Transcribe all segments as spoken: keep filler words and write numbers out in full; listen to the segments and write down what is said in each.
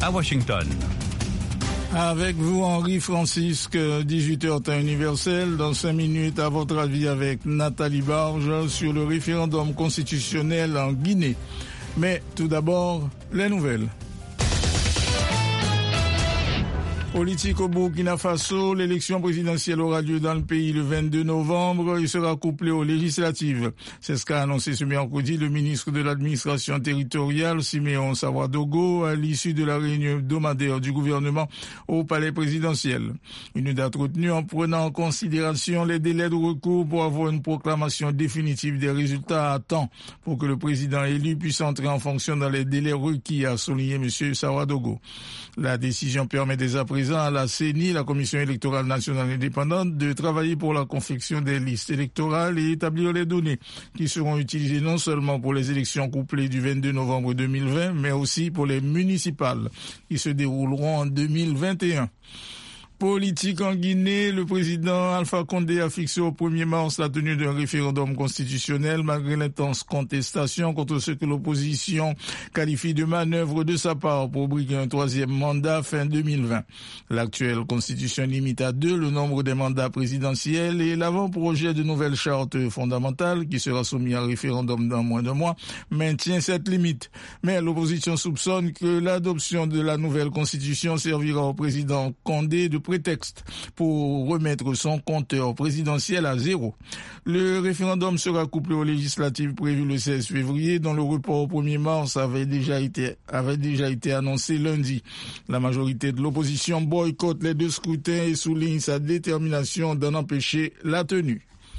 à Washington. Avec vous, Henri Francisque, dix-huit heures temps universel. Dans cinq minutes, à votre avis, avec Nathalie Barge sur le référendum constitutionnel en Guinée. Mais tout d'abord, les nouvelles. Politique au Burkina Faso, l'élection présidentielle aura lieu dans le pays le vingt-deux novembre et sera couplée aux législatives. C'est ce qu'a annoncé ce mercredi le ministre de l'administration territoriale, Siméon Sawadogo, à l'issue de la réunion hebdomadaire du gouvernement au palais présidentiel. Une date retenue en prenant en considération les délais de recours pour avoir une proclamation définitive des résultats à temps pour que le président élu puisse entrer en fonction dans les délais requis, a souligné M. Sawadogo. La décision permet dès à présent à la C E N I, la Commission électorale nationale indépendante, de travailler pour la confection des listes électorales et établir les données qui seront utilisées non seulement pour les élections couplées du vingt-deux novembre deux mille vingt, mais aussi pour les municipales qui se dérouleront en deux mille vingt et un. Politique en Guinée, le président Alpha Condé a fixé au premier mars la tenue d'un référendum constitutionnel malgré l'intense contestation contre ce que l'opposition qualifie de manœuvre de sa part pour briguer un troisième mandat fin deux mille vingt. L'actuelle constitution limite à deux le nombre des mandats présidentiels et l'avant-projet de nouvelle charte fondamentale qui sera soumis à référendum dans moins d'un mois maintient cette limite. Mais l'opposition soupçonne que l'adoption de la nouvelle constitution servira au président Condé de prétexte pour remettre son compteur présidentiel à zéro. Le référendum sera couplé aux législatives prévues le seize février, dont le report au premier mars avait déjà été, avait déjà été annoncé lundi. La majorité de l'opposition boycotte les deux scrutins et souligne sa détermination d'en empêcher la tenue.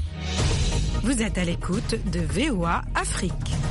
Vous êtes à l'écoute de V O A Afrique.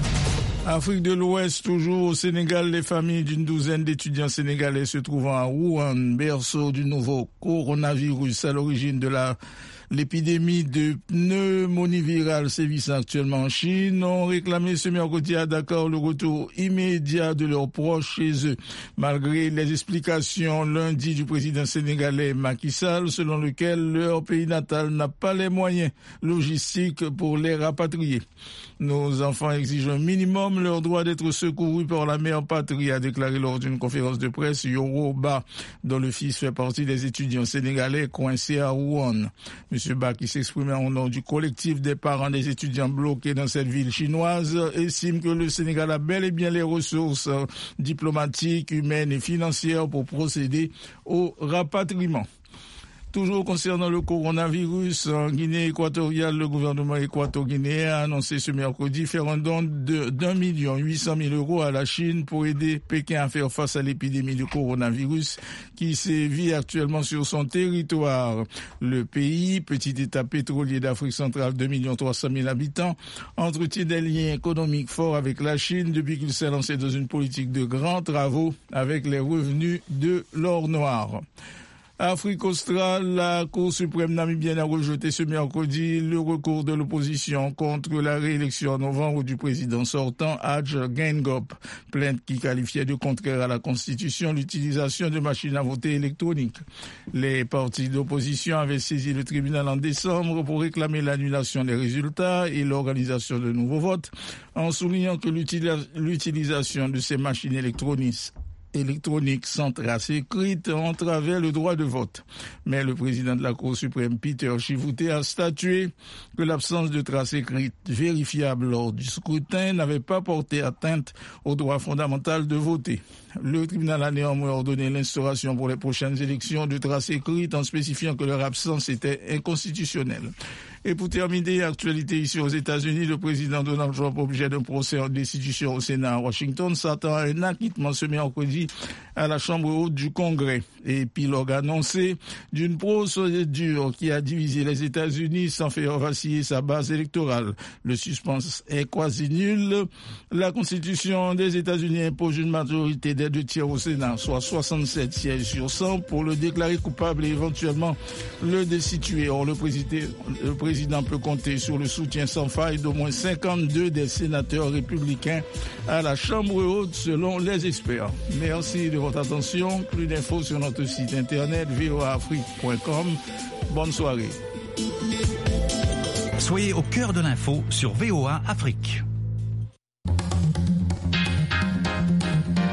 Afrique de l'Ouest, toujours au Sénégal, les familles d'une douzaine d'étudiants sénégalais se trouvant à Wuhan, berceau du nouveau coronavirus à l'origine de la l'épidémie de pneumonie virale sévissant actuellement en Chine, ont réclamé ce mercredi à Dakar le retour immédiat de leurs proches chez eux, malgré les explications lundi du président sénégalais Macky Sall, selon lequel leur pays natal n'a pas les moyens logistiques pour les rapatrier. Nos enfants exigent un minimum leur droit d'être secourus par la mère patrie, a déclaré lors d'une conférence de presse Yoro Ba, dont le fils fait partie des étudiants sénégalais coincés à Wuhan. M. Ba, qui s'exprimait au nom du collectif des parents des étudiants bloqués dans cette ville chinoise, estime que le Sénégal a bel et bien les ressources diplomatiques, humaines et financières pour procéder au rapatriement. Toujours concernant le coronavirus, en Guinée équatoriale, le gouvernement équato-guinéen a annoncé ce mercredi faire un don de d'un million huit cent mille euros à la Chine pour aider Pékin à faire face à l'épidémie du coronavirus qui sévit actuellement sur son territoire. Le pays, petit État pétrolier d'Afrique centrale, deux millions trois cent mille habitants, entretient des liens économiques forts avec la Chine depuis qu'il s'est lancé dans une politique de grands travaux avec les revenus de l'or noir. Afrique australe, la Cour suprême namibienne a rejeté ce mercredi le recours de l'opposition contre la réélection en novembre du président sortant Hadj Geingob, plainte qui qualifiait de contraire à la Constitution l'utilisation de machines à voter électroniques. Les partis d'opposition avaient saisi le tribunal en décembre pour réclamer l'annulation des résultats et l'organisation de nouveaux votes, en soulignant que l'utilisation de ces machines électroniques électronique sans trace écrite entravait le droit de vote. Mais le président de la Cour suprême, Peter Chivute, a statué que l'absence de trace écrite vérifiable lors du scrutin n'avait pas porté atteinte au droit fondamental de voter. Le tribunal a néanmoins ordonné l'instauration pour les prochaines élections de traces écrites en spécifiant que leur absence était inconstitutionnelle. Et pour terminer, actualité ici aux États-Unis, le président Donald Trump, objet d'un procès en destitution au Sénat à Washington, s'attend à un acquittement ce mercredi à la Chambre haute du Congrès. Épilogue annoncé d'une procédure qui a divisé les États-Unis sans faire vaciller sa base électorale. Le suspense est quasi nul. La Constitution des États-Unis impose une majorité des deux tiers au Sénat, soit soixante-sept sièges sur cent, pour le déclarer coupable et éventuellement le destituer. Or, le président, le président Le président peut compter sur le soutien sans faille d'au moins cinquante-deux des sénateurs républicains à la Chambre haute, selon les experts. Merci de votre attention. Plus d'infos sur notre site internet v o a afrique point com. Bonne soirée. Soyez au cœur de l'info sur V O A Afrique.